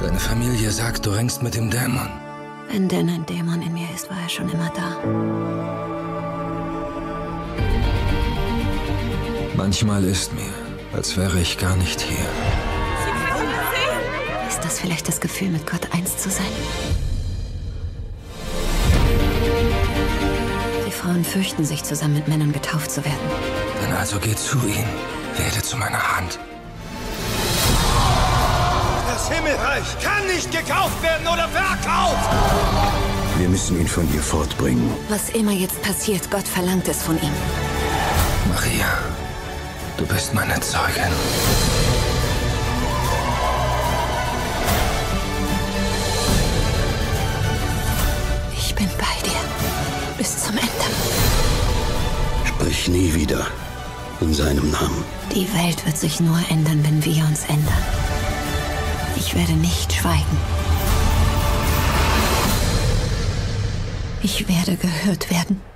Deine Familie sagt, du hängst mit dem Dämon. Wenn denn ein Dämon in mir ist, war er schon immer da. Manchmal ist mir, als wäre ich gar nicht hier. Ist das vielleicht das Gefühl, mit Gott eins zu sein? Die Frauen fürchten sich, zusammen mit Männern getauft zu werden. Dann also geh zu ihm, werde zu meiner Hand. Das Himmelreich kann nicht gekauft werden oder verkauft! Wir müssen ihn von ihr fortbringen. Was immer jetzt passiert, Gott verlangt es von ihm. Maria, du bist meine Zeugin. Ich bin bei dir. Bis zum Ende. Sprich nie wieder in seinem Namen. Die Welt wird sich nur ändern, wenn wir uns ändern. Ich werde nicht schweigen. Ich werde gehört werden.